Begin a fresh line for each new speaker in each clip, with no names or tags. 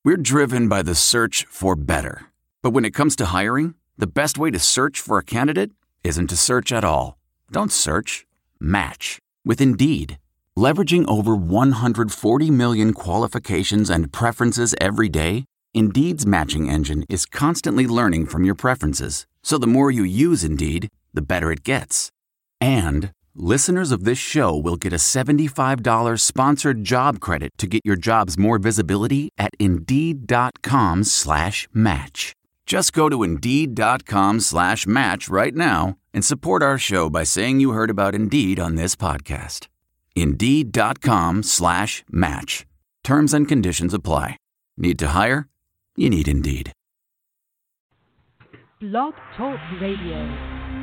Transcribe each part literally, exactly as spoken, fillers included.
We're driven by the search for better. But when it comes to hiring, the best way to search for a candidate isn't to search at all. Don't search. Match with Indeed. Leveraging over one hundred forty million qualifications and preferences every day, Indeed's matching engine is constantly learning from your preferences. So the more you use Indeed, the better it gets. And listeners of this show will get a seventy-five dollars sponsored job credit to get your jobs more visibility at Indeed.com slash match. Just go to Indeed.com slash match right now and support our show by saying you heard about Indeed on this podcast. Indeed.com slash match. Terms and conditions apply. Need to hire? You need Indeed.
Blog Talk Radio.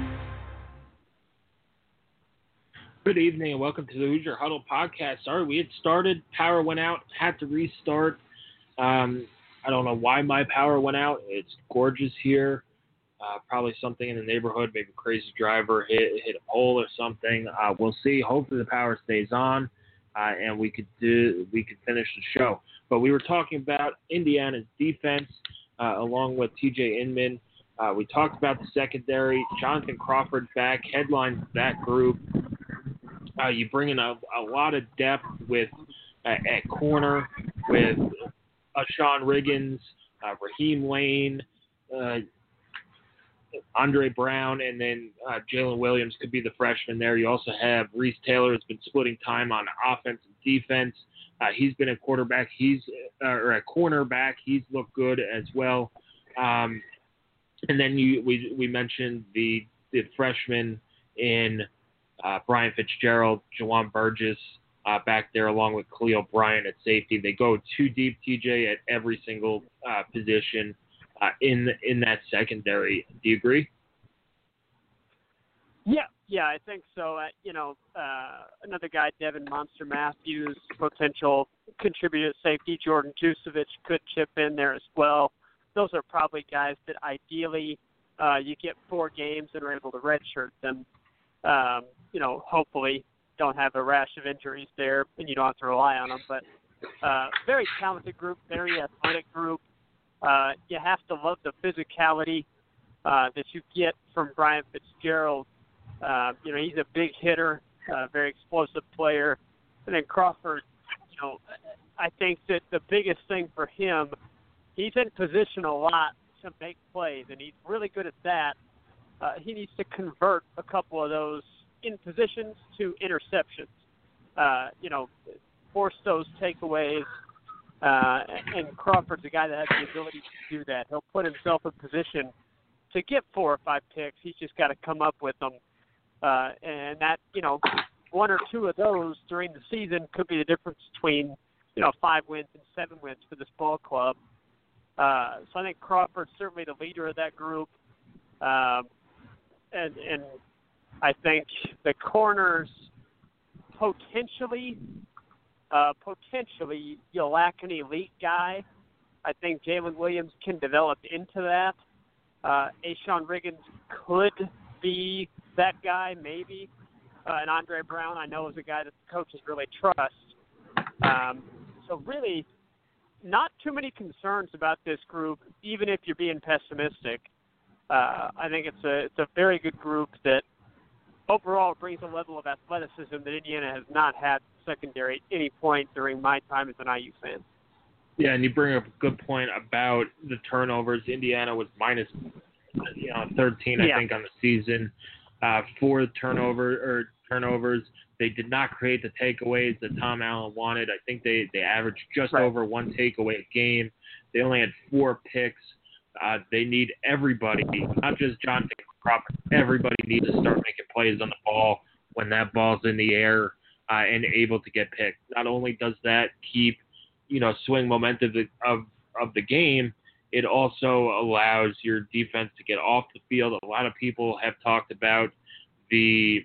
Good evening and welcome to the Hoosier Huddle podcast. Sorry, we had started, power went out, had to restart. Um, I don't know why my power went out. It's gorgeous here. Uh, probably something in the neighborhood, maybe a crazy driver hit hit a pole or something. Uh, we'll see. Hopefully the power stays on, uh, and we could do we could finish the show. But we were talking about Indiana's defense, uh, along with T J Inman. Uh, we talked about the secondary. Jonathan Crawford back, headlines that group. Uh, you bring in a, a lot of depth with uh, at corner with uh, Sean Riggins, uh, Raheem Lane, uh, Andre Brown, and then uh, Jalen Williams could be the freshman there. You also have Reese Taylor has been splitting time on offense and defense. Uh, he's been a quarterback. He's uh, or a cornerback. He's looked good as well. Um, and then you we we mentioned the the freshman in uh, Brian Fitzgerald, Jawan Burgess uh, back there, along with Khalil Bryant at safety. They go too deep, T J, at every single uh, position uh, in in that secondary. Do you agree?
Yeah, yeah, I think so. Uh, you know, uh, another guy, Devin Monster Matthews, potential contributor at safety. Jordan Jucevic could chip in there as well. Those are probably guys that ideally uh, you get four games and are able to redshirt them. Um, you know, hopefully don't have a rash of injuries there and you don't have to rely on them. But uh, very talented group, very athletic group. Uh, you have to love the physicality uh, that you get from Brian Fitzgerald. Uh, you know, he's a big hitter, uh, very explosive player. And then Crawford, you know, I think that the biggest thing for him, he's in position a lot to make plays, and he's really good at that. Uh, he needs to convert a couple of those in positions to interceptions. Uh, you know, force those takeaways. Uh, and Crawford's a guy that has the ability to do that. He'll put himself in position to get four or five picks. He's just got to come up with them. Uh, and that, you know, one or two of those during the season could be the difference between, you know, five wins and seven wins for this ball club. Uh, so I think Crawford's certainly the leader of that group. Um, and, and I think the corners potentially, uh, potentially you'll lack an elite guy. I think Jalen Williams can develop into that. Uh, Ashawn Riggins could be that guy, maybe. Uh, and Andre Brown, I know, is a guy that the coaches really trust. Um, so really, not too many concerns about this group, even if you're being pessimistic. Uh, I think it's a it's a very good group that overall brings a level of athleticism that Indiana has not had secondary at any point during my time as an I U fan.
Yeah, and you bring up a good point about the turnovers. Indiana was minus you know, thirteen, I
yeah.
think, on the season uh, for turnover or turnovers. They did not create the takeaways that Tom Allen wanted. I think they, they averaged just
right.
over one takeaway a game. They only had four picks. Uh, they need everybody, not just Jonathan Crawford. Everybody needs to start making plays on the ball when that ball's in the air uh, and able to get picked. Not only does that keep, you know, swing momentum of of the game, it also allows your defense to get off the field. A lot of people have talked about the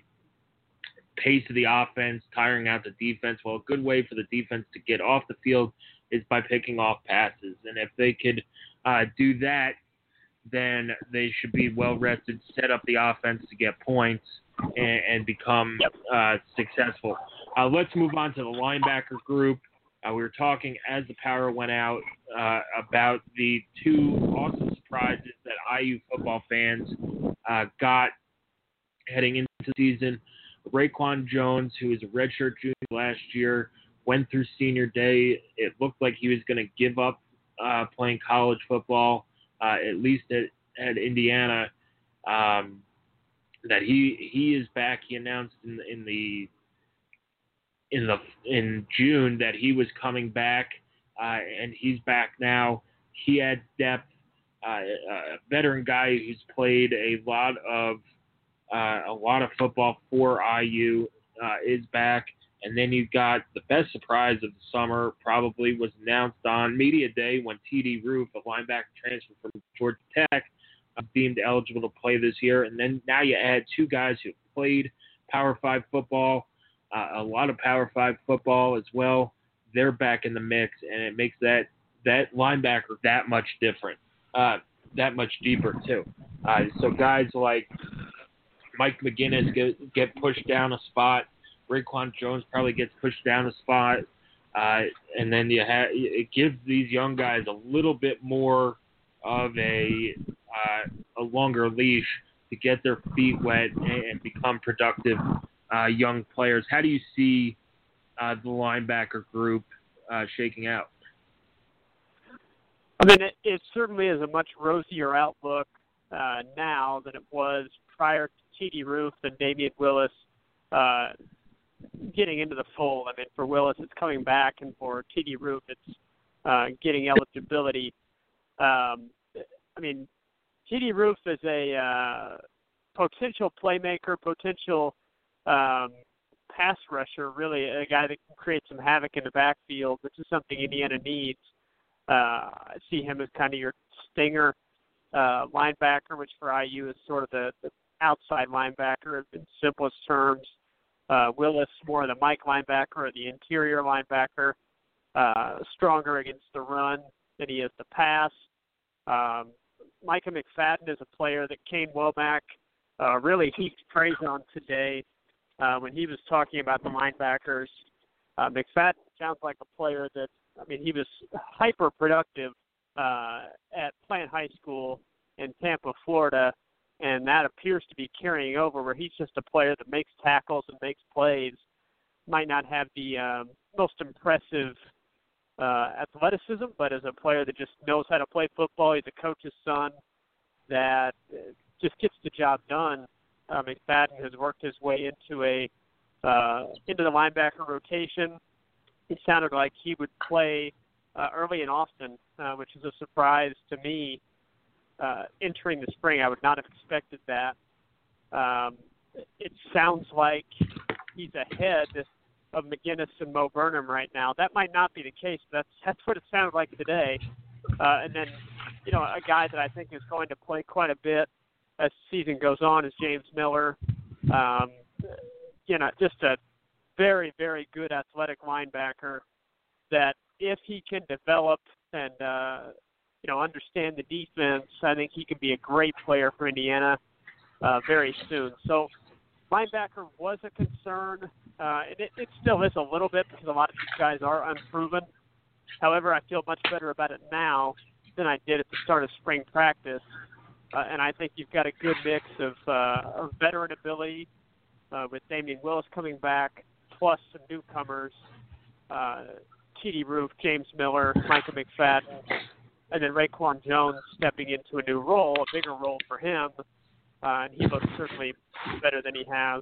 pace of the offense, tiring out the defense. Well, a good way for the defense to get off the field is by picking off passes. And if they could uh, do that, then they should be well-rested, set up the offense to get points, and, and become uh, successful. Uh, let's move on to the linebacker group. Uh, we were talking as the power went out uh, about the two awesome surprises that I U football fans uh, got heading into the season. Raekwon Jones, who was a redshirt junior last year, went through senior day. It looked like he was going to give up uh, playing college football, uh, at least at, at Indiana. Um, that he he is back. He announced in, in the in the in June that he was coming back, uh, and he's back now. He had depth. Uh, a veteran guy who's played a lot of uh, a lot of football for I U uh, is back. And then you've got the best surprise of the summer, probably was announced on Media Day when T D Roof, a linebacker transfer from Georgia Tech, uh, deemed eligible to play this year. And then now you add two guys who played Power Five football, uh, a lot of Power Five football as well. They're back in the mix, and it makes that that linebacker that much different, uh, that much deeper too. Uh, so guys like Mike McGinnis get, get pushed down a spot. Raekwon Jones probably gets pushed down a spot, uh, and then you have it gives these young guys a little bit more of a uh, a longer leash to get their feet wet and, and become productive uh, young players. How do you see uh, the linebacker group uh, shaking out?
I mean, it, it certainly is a much rosier outlook uh, now than it was prior to T D Roof and Damian Willis uh, getting into the fold. I mean, for Willis, it's coming back, and for T D Roof, it's uh, getting eligibility. Um, I mean, T D Roof is a uh, potential playmaker, potential um, pass rusher, really a guy that can create some havoc in the backfield, which is something Indiana needs. Uh, I see him as kind of your stinger uh, linebacker, which for I U is sort of the, the outside linebacker in simplest terms. Uh, Willis more the Mike linebacker or the interior linebacker, uh, stronger against the run than he is the pass. Um, Micah McFadden is a player that Kane Womack uh, really heaped praise on today uh, when he was talking about the linebackers. Uh, McFadden sounds like a player that, I mean, he was hyper productive uh, at Plant High School in Tampa, Florida, and that appears to be carrying over where he's just a player that makes tackles and makes plays. Might not have the um, most impressive uh, athleticism, but as a player that just knows how to play football, he's a coach's son that just gets the job done. Uh, McFadden has worked his way into a uh, into the linebacker rotation. He sounded like he would play uh, early and often, uh, which is a surprise to me. Uh, entering the spring, I would not have expected that. Um, it sounds like he's ahead of McGinnis and Mo Burnham right now. That might not be the case, but that's, that's what it sounded like today. Uh, and then, you know, a guy that I think is going to play quite a bit as the season goes on is James Miller. Um, you know, just a very, very good athletic linebacker that if he can develop and, uh, you know, understand the defense, I think he can be a great player for Indiana uh, very soon. So linebacker was a concern, uh, and it, it still is a little bit because a lot of these guys are unproven. However, I feel much better about it now than I did at the start of spring practice, uh, and I think you've got a good mix of, uh, of veteran ability uh, with Damian Willis coming back, plus some newcomers, uh, T D Roof, James Miller, Micah McFadden, and then Raekwon Jones stepping into a new role, a bigger role for him, uh, and he looks certainly better than he has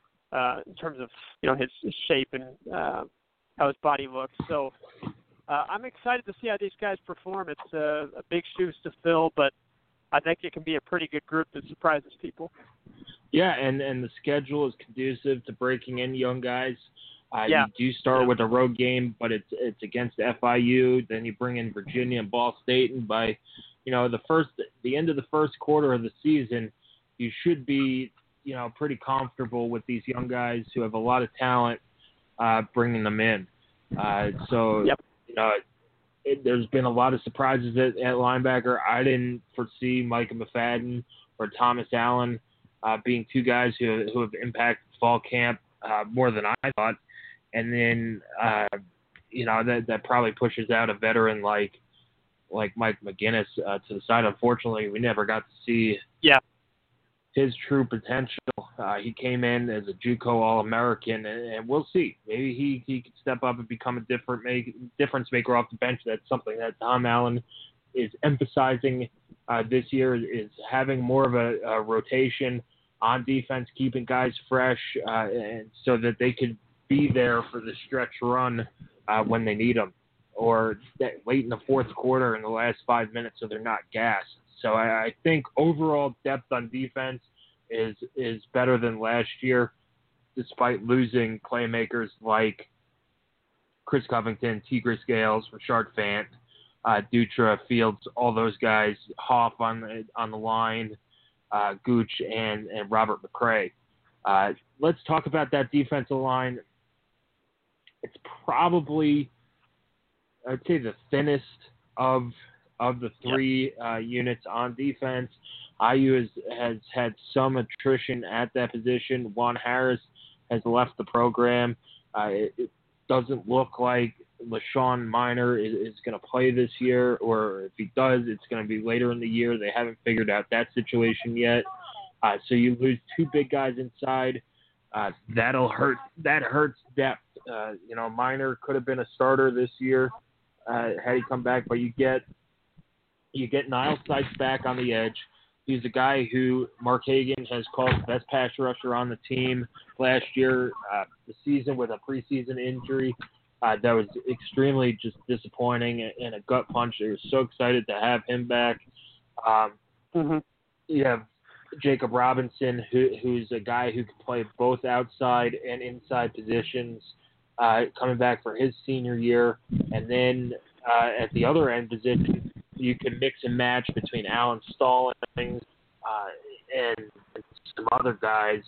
uh, in terms of you know his, his shape and uh, how his body looks. So uh, I'm excited to see how these guys perform. It's uh, a big shoes to fill, but I think it can be a pretty good group that surprises people.
Yeah, and, and the schedule is conducive to breaking in young guys. Uh,
yeah.
You do start
yeah.
with a road game, but it's it's against F I U. Then you bring in Virginia and Ball State, and by you know the first the end of the first quarter of the season, you should be you know pretty comfortable with these young guys who have a lot of talent, uh, bringing them in. Uh, so
yep.
you know it, there's been a lot of surprises at, at linebacker. I didn't foresee Micah McFadden or Thomas Allen uh, being two guys who who have impacted fall camp uh, more than I thought. And then, uh, you know, that that probably pushes out a veteran like like Mike McGinnis uh, to the side. Unfortunately, we never got to see
yeah.
his true potential. Uh, he came in as a JUCO All-American, and, and we'll see. Maybe he, he could step up and become a different make, difference maker off the bench. That's something that Tom Allen is emphasizing uh, this year, is having more of a, a rotation on defense, keeping guys fresh, uh, and so that they could be there for the stretch run uh, when they need them, or that late in the fourth quarter in the last five minutes so they're not gassed. So I, I think overall depth on defense is is better than last year, despite losing playmakers like Chris Covington, Tigris Gales, Rashard Fant, uh, Dutra, Fields, all those guys, Hoff on the, on the line, uh, Gooch, and, and Robert McCray. Uh, let's talk about that defensive line. It's probably, I'd say, the thinnest of of the three uh, units on defense. I U has, has had some attrition at that position. Juan Harris has left the program. Uh, it, it doesn't look like LaShawn Minor is, is going to play this year, or if he does, it's going to be later in the year. They haven't figured out that situation yet. Uh, so you lose two big guys inside. Uh, that'll hurt. That hurts depth. Uh, you know, Minor could have been a starter this year uh, had he come back, but you get you get Niles Sykes back on the edge. He's a guy who Mark Hagan has called the best pass rusher on the team last year. Uh, the season with a preseason injury uh, that was extremely just disappointing and a gut punch. They were so excited to have him back. Um,
mm-hmm.
You have Jacob Robinson, who, who's a guy who can play both outside and inside positions, uh, coming back for his senior year. And then uh, at the other end position, you can mix and match between Alan Stallings uh, and some other guys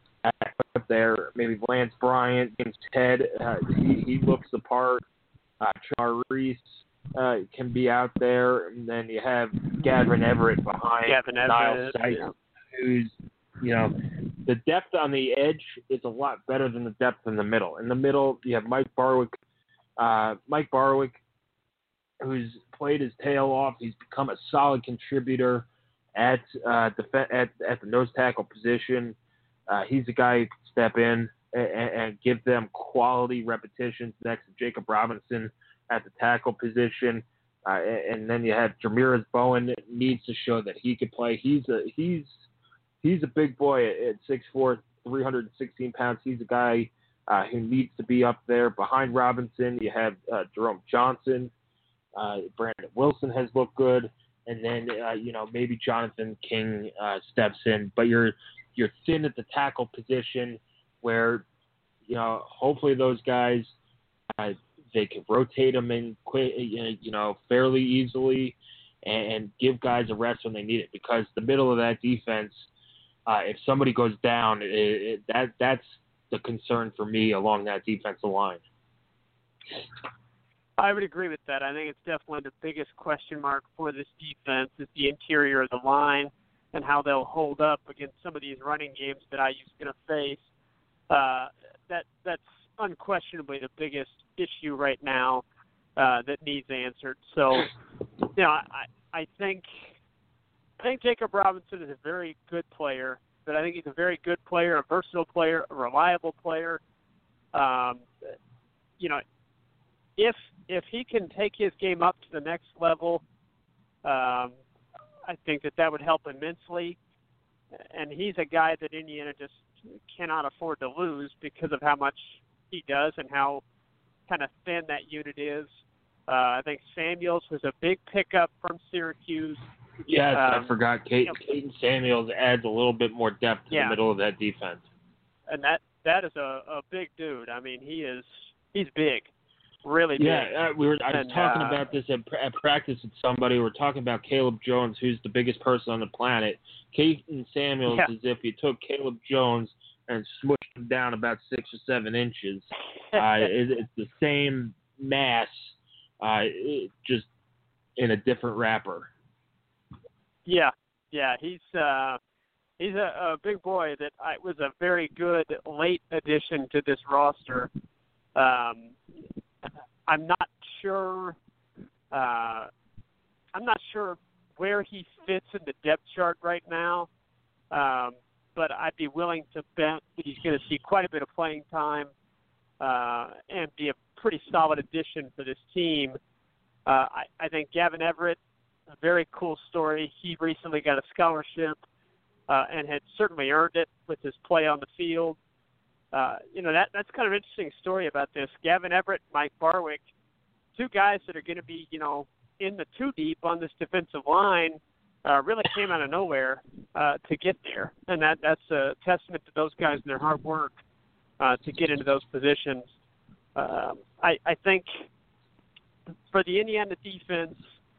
up there. Maybe Lance Bryant, James Ted, uh, he, he looks the part. Uh, Chamar Reese uh, can be out there. And then you have Gavin Everett behind
Gavin
Niles
Everett,
Sykes,
yeah.
who's, you know, the depth on the edge is a lot better than the depth in the middle. In the middle, you have Mike Barwick, uh, Mike Barwick, who's played his tail off. He's become a solid contributor at uh, def- at at the nose tackle position. Uh, he's a guy who can step in and, and give them quality repetitions next to Jacob Robinson at the tackle position. Uh, and, and then you have Jamirez Bowen needs to show that he can play. He's a he's he's a big boy at six foot four, three hundred sixteen pounds. He's a guy uh, who needs to be up there behind Robinson. You have uh, Jerome Johnson. Uh, Brandon Wilson has looked good, and then uh, you know maybe Jonathan King uh, steps in, but you're you're thin at the tackle position, where you know hopefully those guys uh, they can rotate them in quick, you know fairly easily, and, and give guys a rest when they need it, because the middle of that defense, uh, if somebody goes down, it, it, that that's the concern for me along that defensive line.
I would agree with that. I think it's definitely the biggest question mark for this defense is the interior of the line and how they'll hold up against some of these running games that I U is going to face. Uh, that that's unquestionably the biggest issue right now uh, that needs answered. So, you know, I I think I think Jacob Robinson is a very good player, but I think he's a very good player, a versatile player, a reliable player. Um, you know, if if he can take his game up to the next level, um, I think that that would help immensely. And he's a guy that Indiana just cannot afford to lose because of how much he does and how kind of thin that unit is. Uh, I think Samuels was a big pickup from Syracuse.
Yes,
um,
I forgot. Kate,
you know,
Caden Samuels adds a little bit more depth to
yeah.
the middle of that defense.
And that that is a, a big dude. I mean, he is he's big. Really big.
Yeah, uh, we were. I was
and,
talking
uh,
about this at, at practice with somebody. We were talking about Caleb Jones, who's the biggest person on the planet. Caden Samuels
yeah.
is if you took Caleb Jones and smushed him down about six or seven inches. Uh, it, it's the same mass, uh, it, just in a different wrapper.
Yeah, yeah, he's uh, he's a, a big boy that I, was a very good late addition to this roster. Um, I'm not sure. Uh, I'm not sure where he fits in the depth chart right now, um, but I'd be willing to bet that he's going to see quite a bit of playing time uh, and be a pretty solid addition for this team. Uh, I, I think Gavin Everett, a very cool story. He recently got a scholarship uh, and had certainly earned it with his play on the field. Uh, you know, that that's kind of an interesting story about this. Gavin Everett, Mike Barwick, two guys that are going to be, you know, in the two deep on this defensive line, uh, really came out of nowhere uh, to get there. And that that's a testament to those guys and their hard work uh, to get into those positions. Uh, I, I think for the Indiana defense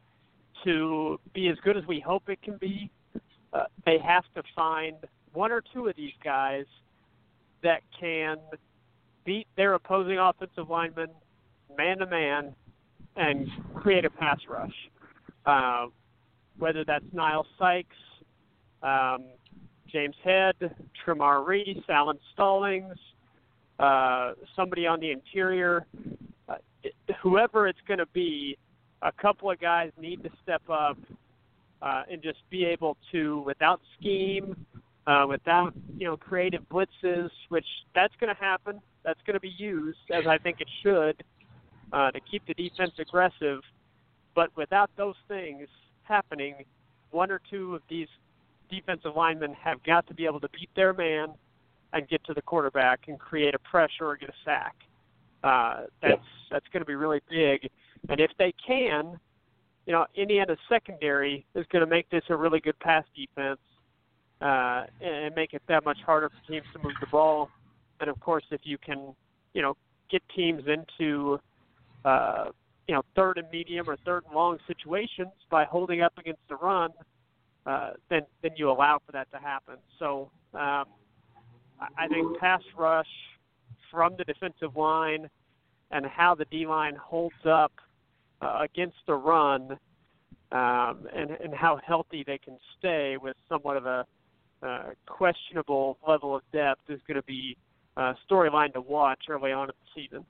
to be as good as we hope it can be, uh, they have to find one or two of these guys that can beat their opposing offensive linemen man-to-man and create a pass rush. Uh, whether that's Niles Sykes, um, James Head, Tremar Reese, Alan Stallings, uh, somebody on the interior, uh, it, whoever it's going to be, a couple of guys need to step up uh, and just be able to, without scheme, uh, without, you know, creative blitzes, which that's going to happen. That's going to be used, as I think it should, uh, to keep the defense aggressive. But without those things happening, one or two of these defensive linemen have got to be able to beat their man and get to the quarterback and create a pressure or get a sack. Uh, that's yep. that's going to be really big. And if they can, you know, Indiana's secondary is going to make this a really good pass defense uh, and make it that much harder for teams to move the ball. And, of course, if you can, you know, get teams into, uh, you know, third and medium or third and long situations by holding up against the run, uh, then, then you allow for that to happen. So um, I think pass rush from the defensive line and how the D-line holds up uh, against the run um, and, and how healthy they can stay with somewhat of a uh, questionable level of depth is going to be a storyline to watch early on in the season.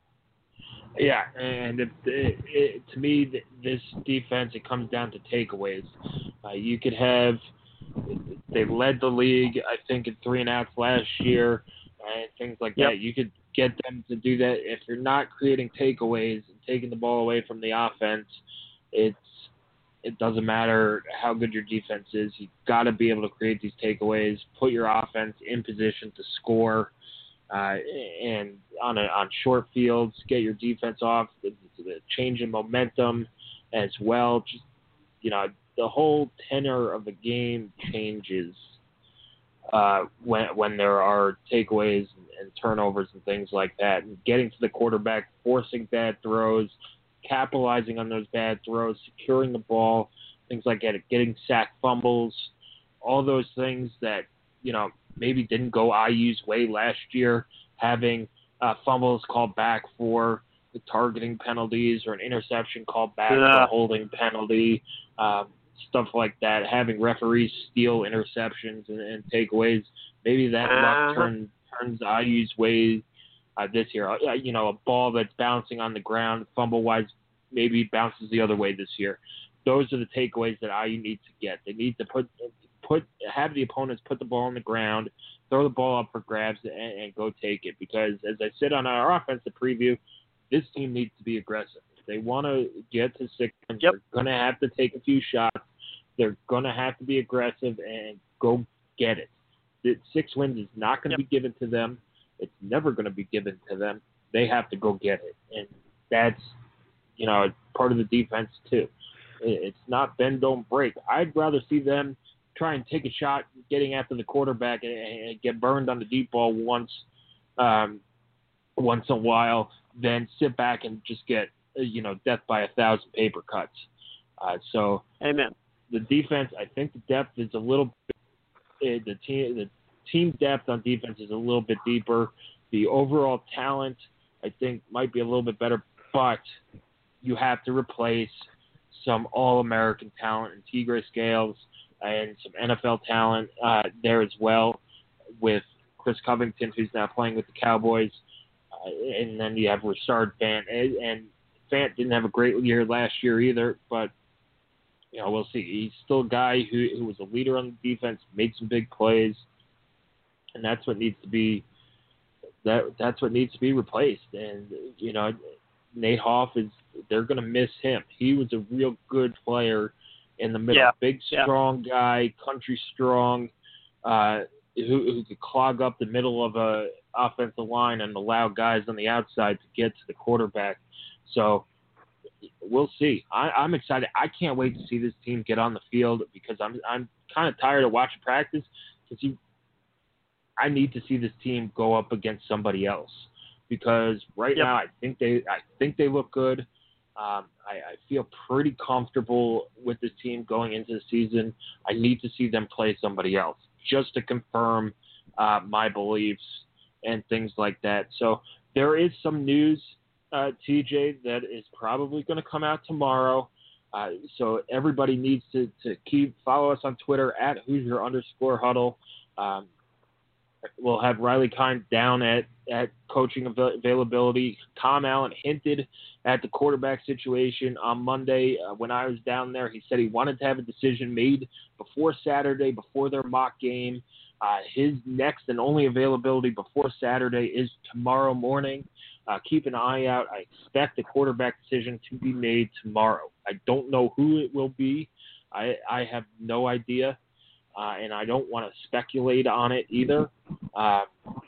Yeah, and it, it, it, to me, this defense, it comes down to takeaways. Uh, you could have – they led the league, I think, in three and outs last year and things like yep. that. You could get them to do that. If you're not creating takeaways and taking the ball away from the offense, it's it doesn't matter how good your defense is. You've got to be able to create these takeaways, put your offense in position to score, uh, and on a, on short fields, get your defense off, the, the change in momentum as well. Just, you know, the whole tenor of the game changes uh, when when there are takeaways and, and turnovers and things like that. And getting to the quarterback, forcing bad throws, capitalizing on those bad throws, securing the ball, things like that, getting sack fumbles, all those things that, you know, maybe didn't go I U's way last year, having uh, fumbles called back for the targeting penalties or an interception called back yeah. for a holding penalty, um, stuff like that, having referees steal interceptions and, and takeaways. Maybe that uh-huh. luck turn, turns I U's way uh, this year. Uh, you know, a ball that's bouncing on the ground, fumble-wise, maybe bounces the other way this year. Those are the takeaways that I U needs to get. They need to put put have the opponents put the ball on the ground, throw the ball up for grabs, and, and go take it. Because, as I said on our offensive preview, this team needs to be aggressive. If they want to get to six wins, yep. they're going to have to take a few shots. They're going to have to be aggressive and go get it. The six wins is not going to yep. be given to them. It's never going to be given to them. They have to go get it. And that's, you know, part of the defense too. It's not bend, don't break. I'd rather see them try and take a shot getting after the quarterback and, and get burned on the deep ball once um, once in a while than sit back and just get, you know, death by a thousand paper cuts. Uh, so
Amen.
The defense, I think the depth is a little bit, the team, the team depth on defense is a little bit deeper. The overall talent, I think, might be a little bit better, but you have to replace some All-American talent in Tigre Scales and some N F L talent uh, there as well with Chris Covington, who's now playing with the Cowboys. Uh, and then you have Richard Fant, and, and Fant didn't have a great year last year either, but you know, we'll see. He's still a guy who, who was a leader on the defense, made some big plays, and that's what needs to be that that's what needs to be replaced. And you know, Nate Hoff is they're going to miss him. He was a real good player in the middle,
yeah.
big,
yeah.
strong guy, country strong, uh, who who could clog up the middle of a offensive line and allow guys on the outside to get to the quarterback. So we'll see. I, I'm excited. I can't wait to see this team get on the field because I'm I'm kind of tired of watching practice because you. I need to see this team go up against somebody else because right
yep.
now I think they I think they look good. Um, I, I feel pretty comfortable with this team going into the season. I need to see them play somebody else just to confirm uh, my beliefs and things like that. So there is some news, uh, T J, that is probably going to come out tomorrow. Uh, so everybody needs to, to keep follow us on Twitter at Hoosier underscore huddle. Um, we'll have Riley Kind down at, at coaching avail- availability. Tom Allen hinted at the quarterback situation on Monday. Uh, when I was down there, he said he wanted to have a decision made before Saturday, before their mock game. Uh, his next and only availability before Saturday is tomorrow morning. Uh, keep an eye out. I expect the quarterback decision to be made tomorrow. I don't know who it will be. I, I have no idea, uh, and I don't want to speculate on it either. Uh,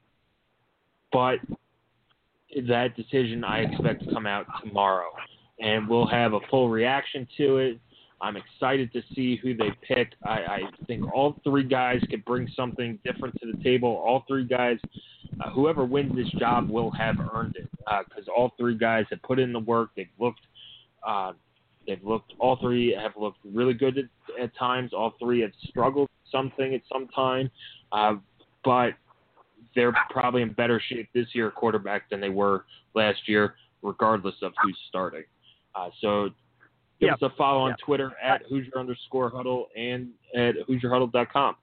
but that decision I expect to come out tomorrow, and we'll have a full reaction to it. I'm excited to see who they pick. I, I think all three guys could bring something different to the table. All three guys, uh, whoever wins this job will have earned it because uh, all three guys have put in the work. They've looked, uh, they've looked. All three have looked really good at, at times. All three have struggled something at some time, uh, but they're probably in better shape this year at quarterback than they were last year, regardless of who's starting. Uh, so. Give
yep.
us a follow on
yep.
Twitter at Hoosier underscore huddle and at Hoosier Huddle dot com.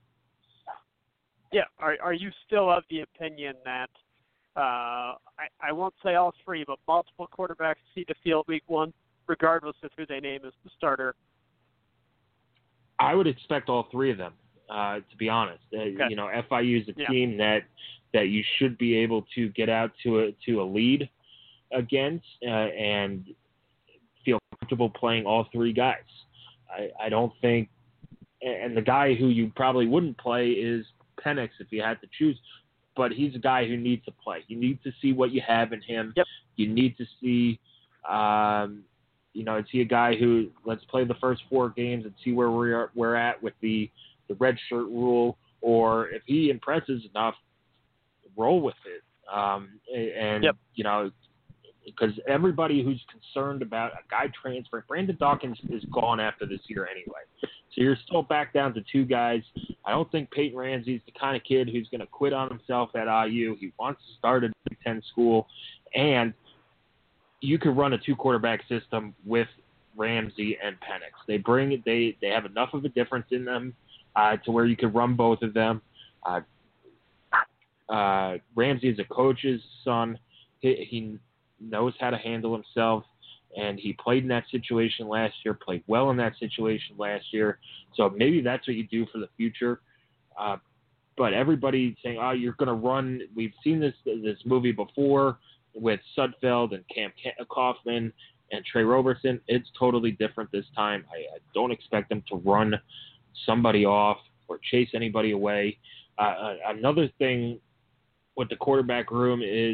Yeah. Are are you still of the opinion that uh, I, I won't say all three, but multiple quarterbacks see the field week one, regardless of who they name as the starter?
I would expect all three of them, uh, to be honest. Uh,
okay.
You know, F I U is a
yeah.
team that that you should be able to get out to a to a lead against uh, and feel comfortable playing all three guys. I, I don't think, and the guy who you probably wouldn't play is Penix if you had to choose, but he's a guy who needs to play. You need to see what you have in him.
Yep.
You need to see, um, you know, is he a guy who let's play the first four games and see where we're we're at with the the red shirt rule, or if he impresses enough, roll with it. Um, and
yep.
you know. Because everybody who's concerned about a guy transferring, Brandon Dawkins is gone after this year anyway. So you're still back down to two guys. I don't think Peyton Ramsey's the kind of kid who's going to quit on himself at I U. He wants to start at Big Ten school. And you could run a two-quarterback system with Ramsey and Penix. They bring they they have enough of a difference in them uh, to where you could run both of them. Uh, uh, Ramsey is a coach's son. He, he knows how to handle himself, and he played in that situation last year, played well in that situation last year. So maybe that's what you do for the future. Uh, but everybody saying, oh, you're going to run. We've seen this this movie before with Sudfeld and Cam Kaufman and Trey Robertson. It's totally different this time. I, I don't expect them to run somebody off or chase anybody away. Uh, another thing with the quarterback room is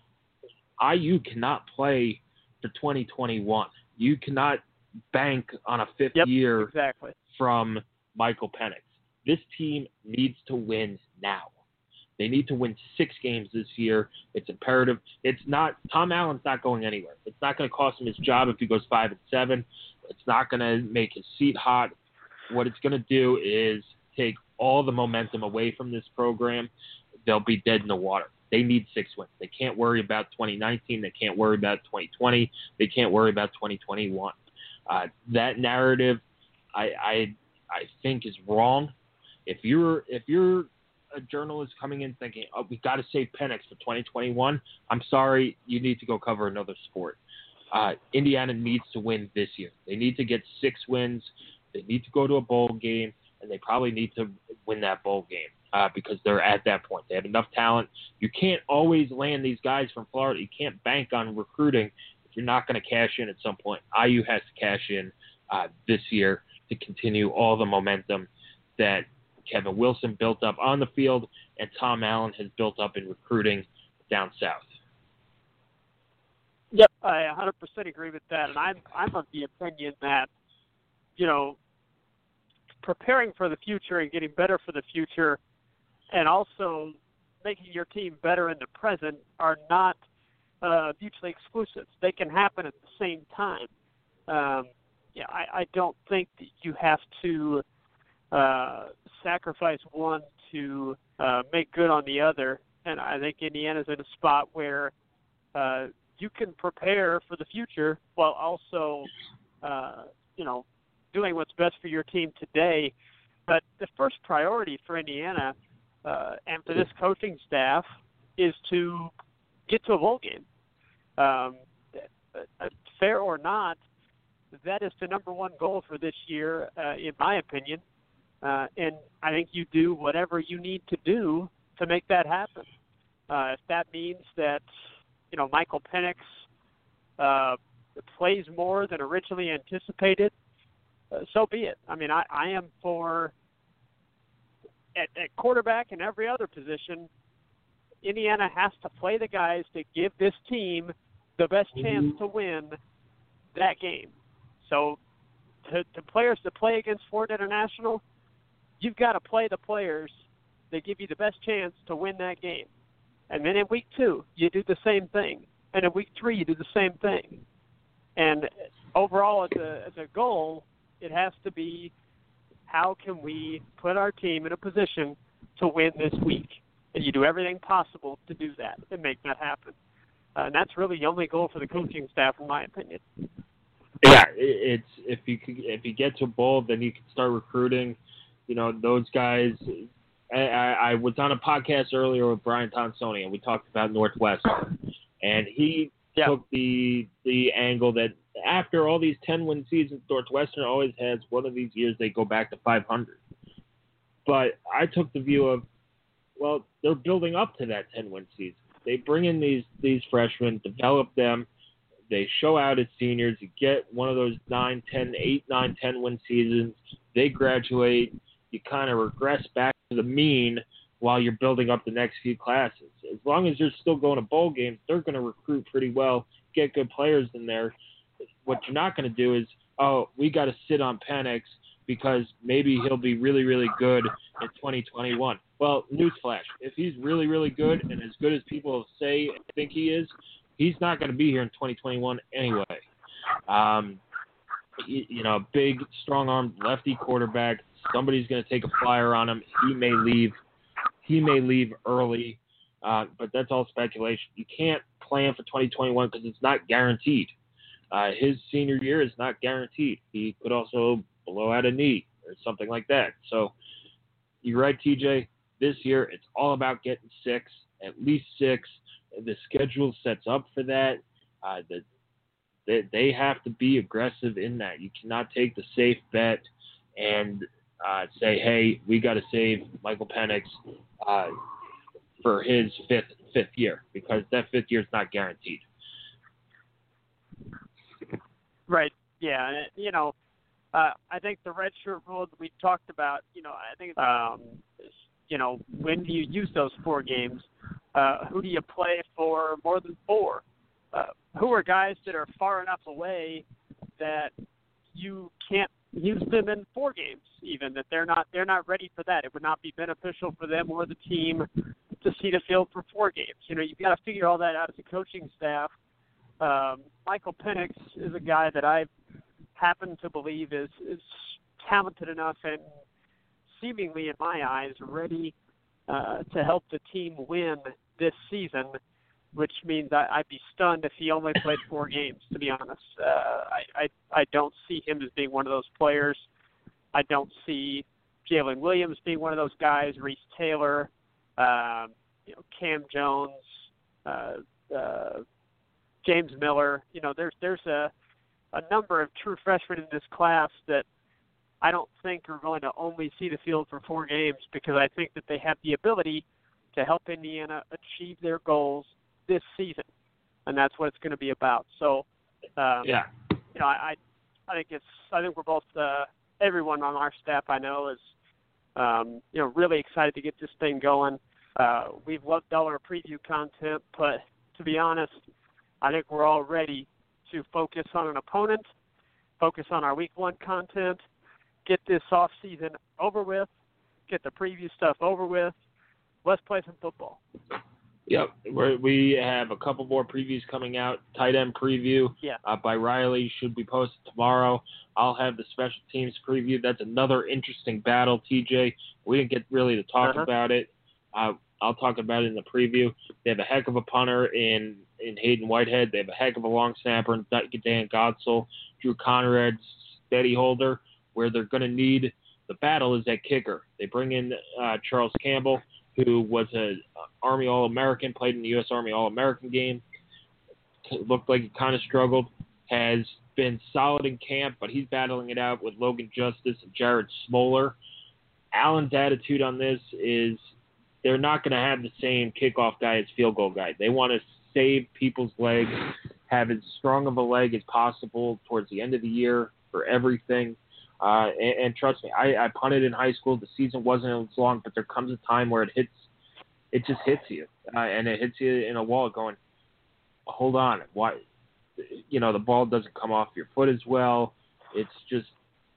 I U cannot play for twenty twenty-one. You cannot bank on a fifth
yep,
year
exactly.
from Michael Penix. This team needs to win now. They need to win six games this year. It's imperative. It's not Tom Allen's not going anywhere. It's not going to cost him his job if he goes five and seven. It's not going to make his seat hot. What it's going to do is take all the momentum away from this program. They'll be dead in the water. They need six wins. They can't worry about twenty nineteen. They can't worry about twenty twenty. They can't worry about twenty twenty-one. Uh, that narrative, I, I I think, is wrong. If you're if you're a journalist coming in thinking, oh, we got to save Penix for twenty twenty-one, I'm sorry, you need to go cover another sport. Uh, Indiana needs to win this year. They need to get six wins. They need to go to a bowl game, and they probably need to win that bowl game uh, because they're at that point. They have enough talent. You can't always land these guys from Florida. You can't bank on recruiting if you're not going to cash in at some point. I U has to cash in uh, this year to continue all the momentum that Kevin Wilson built up on the field and Tom Allen has built up in recruiting down south.
Yep, I one hundred percent agree with that, and I'm I'm of the opinion that, you know, preparing for the future and getting better for the future, and also making your team better in the present are not uh, mutually exclusive. They can happen at the same time. Um, yeah, I, I don't think that you have to uh, sacrifice one to uh, make good on the other, and I think Indiana's in a spot where uh, you can prepare for the future while also, uh, you know, doing what's best for your team today. But the first priority for Indiana uh, and for this coaching staff is to get to a bowl game. Um, fair or not, that is the number one goal for this year, uh, in my opinion. Uh, and I think you do whatever you need to do to make that happen. Uh, if that means that, you know, Michael Penix uh, plays more than originally anticipated, uh, so be it. I mean, I, I am for, at, at quarterback and every other position, Indiana has to play the guys to give this team the best chance to win that game. So to, to players to play against Ford International, you've got to play the players that give you the best chance to win that game. And then in week two, you do the same thing. And in week three, you do the same thing. And overall, as a, as a goal, it has to be, how can we put our team in a position to win this week? And you do everything possible to do that and make that happen. Uh, and that's really the only goal for the coaching staff, in my opinion.
Yeah, it's if you could, if you get to a bowl, then you can start recruiting. You know, those guys. I, I was on a podcast earlier with Brian Tonsoni, and we talked about Northwestern, and he yeah. took the the angle that after all these ten-win seasons, Northwestern always has one of these years they go back to five hundred. But I took the view of, well, they're building up to that ten-win season. They bring in these these freshmen, develop them, they show out as seniors, you get one of those nine, ten, eight, nine, ten-win seasons, they graduate, you kind of regress back to the mean while you're building up the next few classes. As long as you're still going to bowl games, they're going to recruit pretty well, get good players in there. What you're not going to do is, oh, we got to sit on Penix because maybe he'll be really, really good in twenty twenty-one. Well, newsflash, if he's really, really good and as good as people say and think he is, he's not going to be here in twenty twenty-one anyway. Um, you, you know, big, strong-armed lefty quarterback, somebody's going to take a flyer on him. He may leave. He may leave early, uh, but that's all speculation. You can't plan for twenty twenty-one because it's not guaranteed. Uh, his senior year is not guaranteed. He could also blow out a knee or something like that. So you're right, T J. This year, it's all about getting six, at least six. The schedule sets up for that. Uh, the, they, they have to be aggressive in that. You cannot take the safe bet and uh, say, hey, we got to save Michael Penix uh, for his fifth fifth year, because that fifth year is not guaranteed.
Right. Yeah. You know, uh, I think the redshirt rule that we talked about, you know, I think, um, you know, when do you use those four games? Uh, who do you play for more than four? Uh, who are guys that are far enough away that you can't use them in four games, even that they're not they're not ready for that? It would not be beneficial for them or the team to see the field for four games. You know, you've got to figure all that out as a coaching staff. Um, Michael Penix is a guy that I happen to believe is, is talented enough and seemingly, in my eyes, ready uh, to help the team win this season, which means I, I'd be stunned if he only played four games, to be honest. Uh, I, I, I don't see him as being one of those players. I don't see Jalen Williams being one of those guys, Reese Taylor. um, you know, Cam Jones, uh, uh, James Miller. You know, there's there's a a number of true freshmen in this class that I don't think are going to only see the field for four games, because I think that they have the ability to help Indiana achieve their goals this season, and that's what it's going to be about. So, um,
yeah,
you know, I, I think it's I think we're both uh, everyone on our staff I know is um, you know really excited to get this thing going. Uh, we've loved all our preview content, but to be honest, I think we're all ready to focus on an opponent, focus on our week one content, get this off season over with, get the preview stuff over with. Let's play some football.
Yep, We're, we have a couple more previews coming out. Tight end preview
yeah.
uh, by Riley should be posted tomorrow. I'll have the special teams preview. That's another interesting battle, T J. We didn't get really to talk
uh-huh.
about it. Uh, I'll talk about it in the preview. They have a heck of a punter in, in Hayden Whitehead. They have a heck of a long snapper in Dan Gotzel. Drew Conrad, steady holder. Where they're going to need the battle is that kicker. They bring in uh, Charles Campbell, who was an Army All-American, played in the U S Army All-American game. Looked like he kind of struggled. Has been solid in camp, but he's battling it out with Logan Justice and Jared Smoller. Allen's attitude on this is they're not going to have the same kickoff guy as field goal guy. They want to save people's legs, have as strong of a leg as possible towards the end of the year for everything. Uh, and, and trust me, I, I punted in high school. The season wasn't as long, but there comes a time where it hits, it just hits you, uh, and it hits you in a wall. Going, hold on, why? You know, the ball doesn't come off your foot as well. It's just,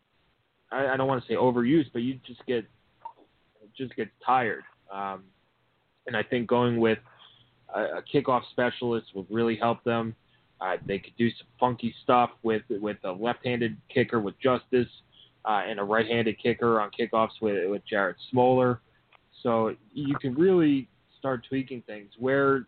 I, I don't want to say overused, but you just get, it just gets tired. Um, and I think going with a, a kickoff specialist would really help them. Uh, they could do some funky stuff with with a left-handed kicker with Justice uh, and a right-handed kicker on kickoffs with, with Jared Smoller. So you can really start tweaking things. Where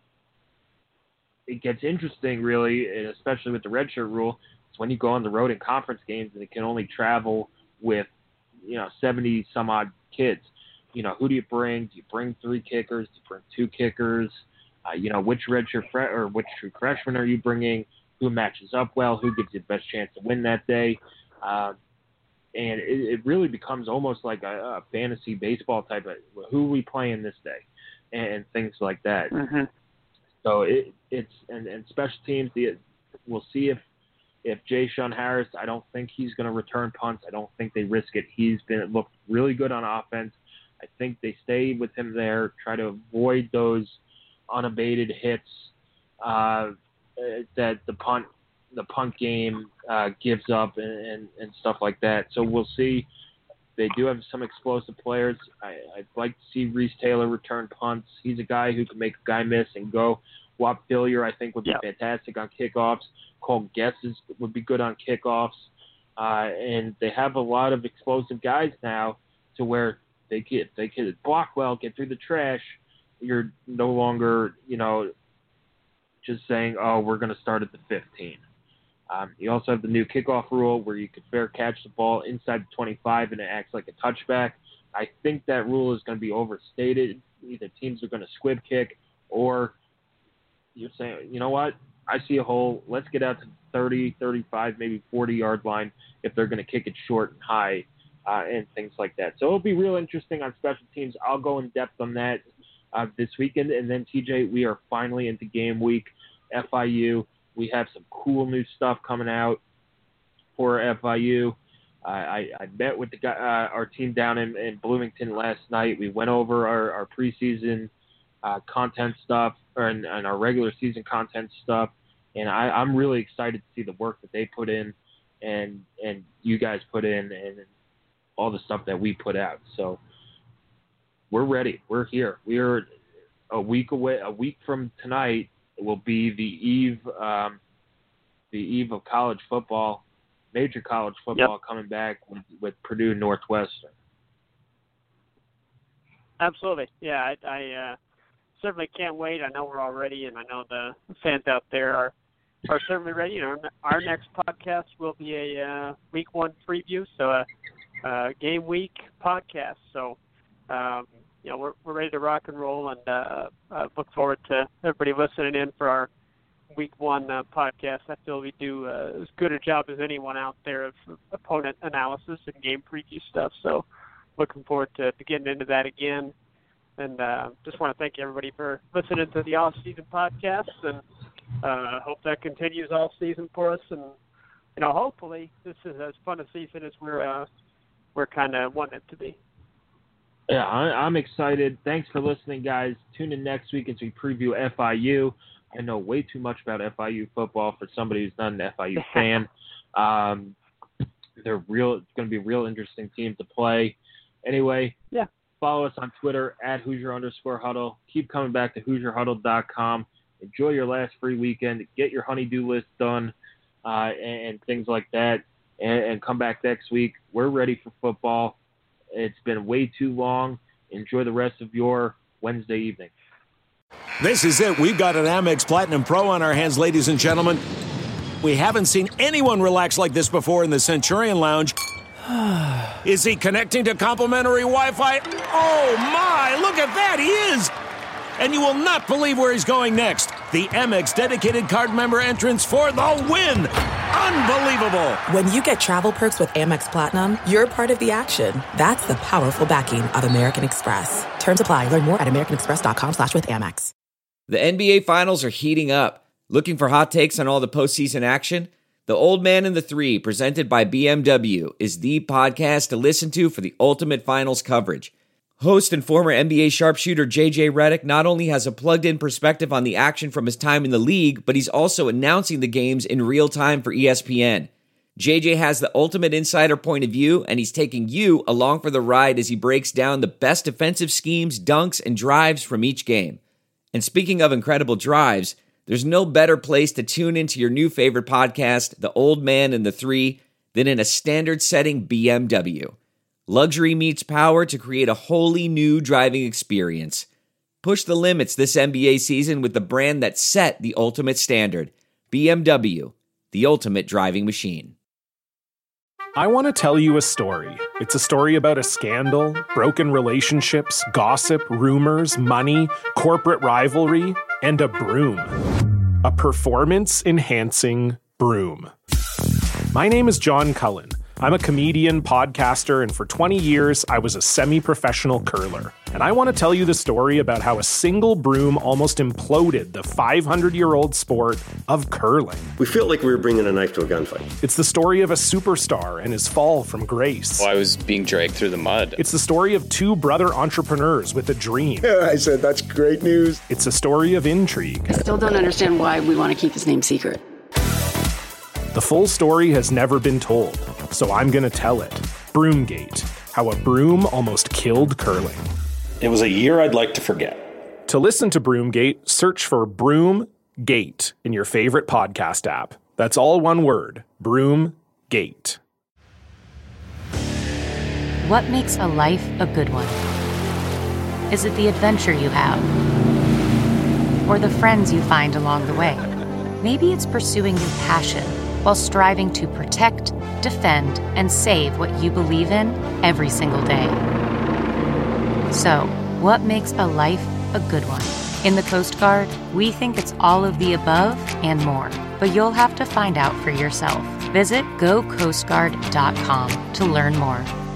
it gets interesting, really, and especially with the redshirt rule, is when you go on the road in conference games and it can only travel with, you know, seventy some odd kids. You know, who do you bring? Do you bring three kickers? Do you bring two kickers? Uh, you know, which redshirt fre- or which true freshman are you bringing? Who matches up well? Who gives you the best chance to win that day? Uh, and it, it really becomes almost like a, a fantasy baseball type of who are we playing this day, and, and things like that.
Mm-hmm.
So it, it's and, and special teams. The, we'll see if if Jay Sean Harris. I don't think he's going to return punts. I don't think they risk it. He's been looked really good on offense. I think they stay with him there. Try to avoid those unabated hits uh, that the punt the punt game uh, gives up and, and, and stuff like that. So we'll see. They do have some explosive players. I, I'd like to see Reese Taylor return punts. He's a guy who can make a guy miss and go. Wap Billier, I think, would be yep. fantastic on kickoffs. Cole Guess is, would be good on kickoffs. Uh, and they have a lot of explosive guys now to where they can, they can block well, get through the trash. You're no longer, you know, just saying, oh, we're going to start at the fifteen. Um, you also have the new kickoff rule where you can fair catch the ball inside the twenty-five and it acts like a touchback. I think that rule is going to be overstated. Either teams are going to squib kick or you're saying, you know what, I see a hole. Let's get out to thirty, thirty-five, maybe forty-yard line if they're going to kick it short and high uh, and things like that. So it'll be real interesting on special teams. I'll go in depth on that Uh, this weekend. And then, T J, we are finally into game week. F I U, we have some cool new stuff coming out for F I U. Uh, I, I met with the guy, uh, our team down in, in Bloomington last night. We went over our, our preseason uh, content stuff or and, and our regular season content stuff. And I, I'm really excited to see the work that they put in and, and you guys put in and all the stuff that we put out. So, we're ready. We're here. We are a week away. A week from tonight will be the eve, um, the eve of college football, major college football yep. coming back with, with Purdue Northwestern.
Absolutely. Yeah, I, I uh, certainly can't wait. I know we're all ready, and I know the fans out there are are certainly ready. You know, our next podcast will be a uh, week one preview, so a, a game week podcast. So. Um, you know, we're we're ready to rock and roll, and uh, uh, look forward to everybody listening in for our week one uh, podcast. I feel we do uh, as good a job as anyone out there of opponent analysis and game preview stuff. So looking forward to, to getting into that again. And uh, just want to thank everybody for listening to the off-season podcast, and uh, hope that continues all season for us. And you know, hopefully this is as fun a season as we're uh, we're kind of wanting it to be.
Yeah, I, I'm excited. Thanks for listening, guys. Tune in next week as we preview F I U. I know way too much about F I U football for somebody who's not an F I U fan. Um, they're real. It's going to be a real interesting team to play. Anyway,
yeah.
Follow us on Twitter at Hoosier underscore Huddle. Keep coming back to Hoosier Huddle dot com. Enjoy your last free weekend. Get your honeydew list done uh, and, and things like that. And, and come back next week. We're ready for football. It's been way too long. Enjoy the rest of your Wednesday evening.
This is it. We've got an Amex Platinum Pro on our hands, ladies and gentlemen. We haven't seen anyone relax like this before in the Centurion Lounge. Is he connecting to complimentary Wi-Fi? Oh, my. Look at that. He is. And you will not believe where he's going next. The Amex dedicated card member entrance for the win. Unbelievable.
When you get travel perks with Amex Platinum, you're part of the action. That's the powerful backing of American Express. Terms apply. Learn more at americanexpress.com slash with Amex.
The N B A Finals are heating up. Looking for hot takes on all the postseason action? The Old Man and the Three, presented by B M W, is the podcast to listen to for the ultimate finals coverage. Host and former N B A sharpshooter J J Redick not only has a plugged-in perspective on the action from his time in the league, but he's also announcing the games in real time for E S P N. J J has the ultimate insider point of view, and he's taking you along for the ride as he breaks down the best defensive schemes, dunks, and drives from each game. And speaking of incredible drives, there's no better place to tune into your new favorite podcast, The Old Man and the Three, than in a standard-setting B M W. Luxury meets power to create a wholly new driving experience. Push the limits this N B A season with the brand that set the ultimate standard. B M W, the ultimate driving machine.
I want to tell you a story. It's a story about a scandal, broken relationships, gossip, rumors, money, corporate rivalry, and a broom. A performance-enhancing broom. My name is John Cullen. I'm a comedian, podcaster, and for twenty years, I was a semi-professional curler. And I want to tell you the story about how a single broom almost imploded the five hundred year old sport of curling.
We felt like we were bringing a knife to a gunfight.
It's the story of a superstar and his fall from grace.
Well, I was being dragged through the mud.
It's the story of two brother entrepreneurs with a dream.
I said, that's great news.
It's a story of intrigue.
I still don't understand why we want to keep his name secret.
The full story has never been told, so I'm going to tell it. Broomgate, how a broom almost killed curling.
It was a year I'd like to forget.
To listen to Broomgate, search for Broomgate in your favorite podcast app. That's all one word, Broomgate.
What makes a life a good one? Is it the adventure you have? Or the friends you find along the way? Maybe it's pursuing your passion while striving to protect, defend, and save what you believe in every single day. So, what makes a life a good one? In the Coast Guard, we think it's all of the above and more, but you'll have to find out for yourself. Visit go coast guard dot com to learn more.